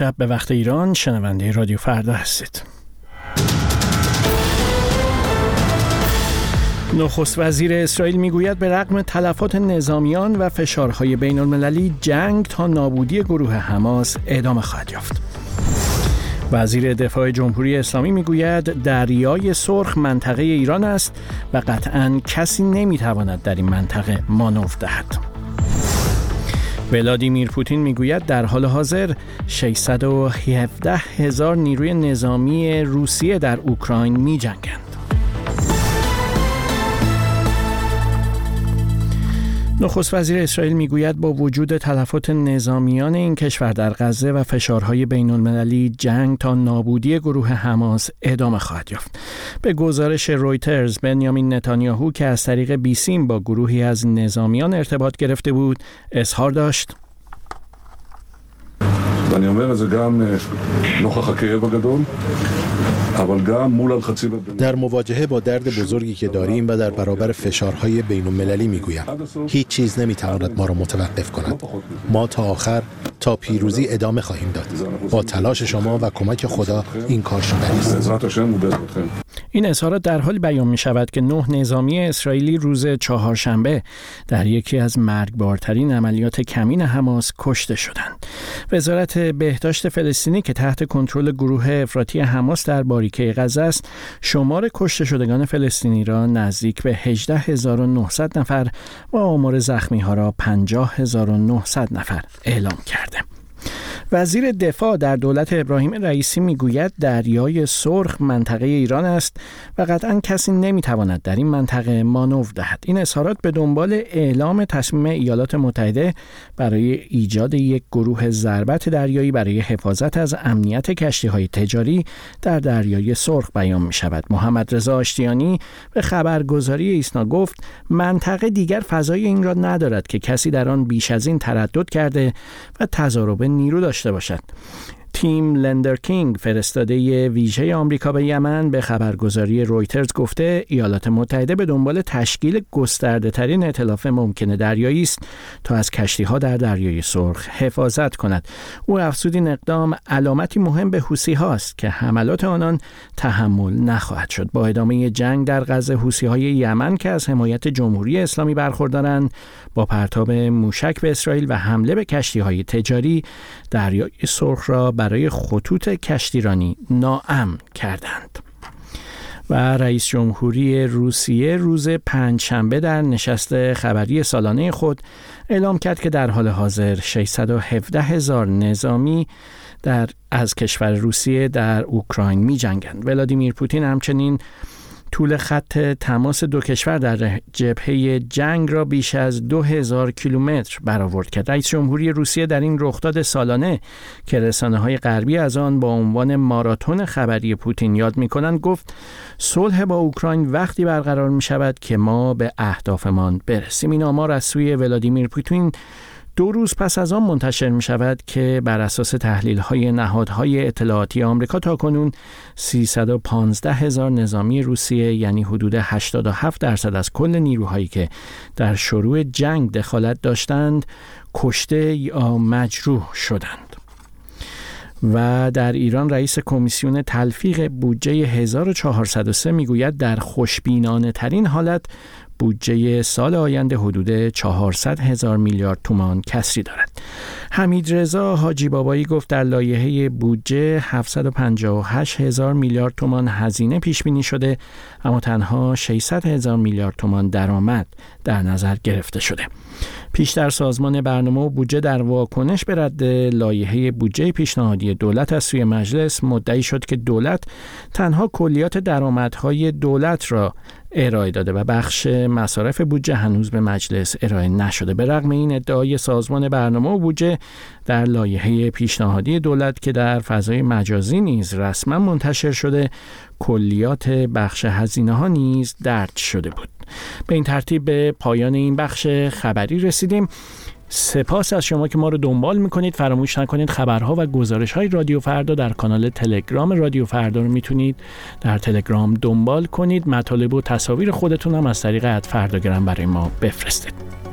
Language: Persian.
شب به وقت ایران، شنونده رادیو فردا هستید. نخست وزیر اسرائیل میگوید به رغم تلفات نظامیان و فشارهای بین المللی، جنگ تا نابودی گروه حماس ادامه خواهد یافت. وزیر دفاع جمهوری اسلامی میگوید دریای سرخ منطقه ایران است و قطعاً کسی نمیتواند در این منطقه مانور دهد. ولادیمیر پوتین میگوید در حال حاضر 617,000 نیروی نظامی روسیه در اوکراین می‌جنگند. نخست وزیر اسرائیل میگوید با وجود تلفات نظامیان این کشور در غزه و فشارهای بین المللی، جنگ تا نابودی گروه حماس ادامه خواهد یافت. به گزارش رویترز، بنیامین نتانیاهو که از طریق بیسیم با גרוהי از נזاמיון ارتباط گرفته بود، اظهار داشت: ואני אומר את זה גם נוכח הכאב הגדול, אבל גם מול הלחצים הבין-לאומיים. در مواجهه با درد بزرگی که داریم و در برابر فشارهای بین المللی میگویم هیچ چیز نمیتواند ما را متوقف کند. ما تا آخر، تا پیروزی ادامه خواهیم داد. با تلاش شما و کمک خدا این کار شدنی است. این اظهارات در حالی بیان می شود که 9 نظامی اسرائیلی روز چهارشنبه در یکی از مرگبارترین عملیات کمین حماس کشته شدند. وزارت بهداشت فلسطینی که تحت کنترل گروه افراطی حماس در باریکه غزه است، شمار کشته شدگان فلسطینی را نزدیک به 18,900 نفر و آمار زخمی ها را 50,900 نفر اعلام کرده. وزیر دفاع در دولت ابراهیم رئیسی میگوید دریای سرخ منطقه ایران است و قطعاً کسی نمیتواند در این منطقه مانور دهد. این اظهارات به دنبال اعلام تصمیم ایالات متحده برای ایجاد یک گروه ضربت دریایی برای حفاظت از امنیت کشتی‌های تجاری در دریای سرخ بیان می شود. محمد رضا آشتیانی به خبرگزاری ایسنا گفت منطقه دیگر فضای این را ندارد که کسی در آن بیش از این تردد کرده و تضارب نیرو داشته باشد. تیم لندرکینگ، فرستاده ویژه آمریکا به یمن، به خبرگزاری رویترز گفته ایالات متحده به دنبال تشکیل گسترده‌ترین ائتلاف ممکن دریایی است تا از کشتی‌ها در دریای سرخ حفاظت کند. او افزود این اقدام علامتی مهم به حوثی‌ها است که حملات آنان تحمل نخواهد شد. با ادامه جنگ در غزه، حوثی‌های یمن که از حمایت جمهوری اسلامی برخوردارند، با پرتاب موشک به اسرائیل و حمله به کشتی‌های تجاری، دریای سرخ را برای خطوط کشتیرانی ناامن کردند. و رئیس جمهوری روسیه روز پنجشنبه در نشست خبری سالانه خود اعلام کرد که در حال حاضر 617,000 نظامی از کشور روسیه در اوکراین می جنگند. ولادیمیر پوتین همچنین طول خط تماس دو کشور در جبهه جنگ را بیش از 2000 کیلومتر برآورد کرد. رئیس جمهوری روسیه در این رخداد سالانه که رسانه‌های غربی از آن با عنوان ماراتون خبری پوتین یاد می‌کنند گفت صلح با اوکراین وقتی برقرار می‌شود که ما به اهدافمان برسیم. این آمار از سوی ولادیمیر پوتین 2 روز پس از آن منتشر می شود که بر اساس تحلیل‌های نهادهای اطلاعاتی آمریکا تاکنون 315,000 نظامی روسیه، یعنی حدود 87% از کل نیروهایی که در شروع جنگ دخالت داشتند، کشته یا مجروح شدند. و در ایران رئیس کمیسیون تلفیق بودجه 1403 میگوید در خوشبینانه ترین حالت بودجه سال آینده حدود 400,000 میلیارد تومان کسری دارد. حمیدرضا حاجی بابایی گفت در لایحه بودجه 758,000 میلیارد تومان هزینه پیش بینی شده، اما تنها 600,000 میلیارد تومان درآمد در نظر گرفته شده. پیشتر سازمان برنامه و بودجه در واکنش به رد لایحه بودجه پیشنهادی دولت از سوی مجلس مدعی شد که دولت تنها کلیات درآمدهای دولت را ارائه داده و بخش مصارف بودجه هنوز به مجلس ارائه نشده. به رغم این ادعای سازمان برنامه و بودجه، در لایحه پیشنهادی دولت که در فضای مجازی نیز رسما منتشر شده، کلیات بخش هزینه ها نیز درج شده بود. به این ترتیب به پایان این بخش خبری رسیدیم. سپاس از شما که ما رو دنبال میکنید. فراموش نکنید خبرها و گزارش‌های رادیو فردا در کانال تلگرام رادیو فردا رو میتونید در تلگرام دنبال کنید. مطالب و تصاویر خودتون هم از طریق @فرداگرام برای ما بفرستید.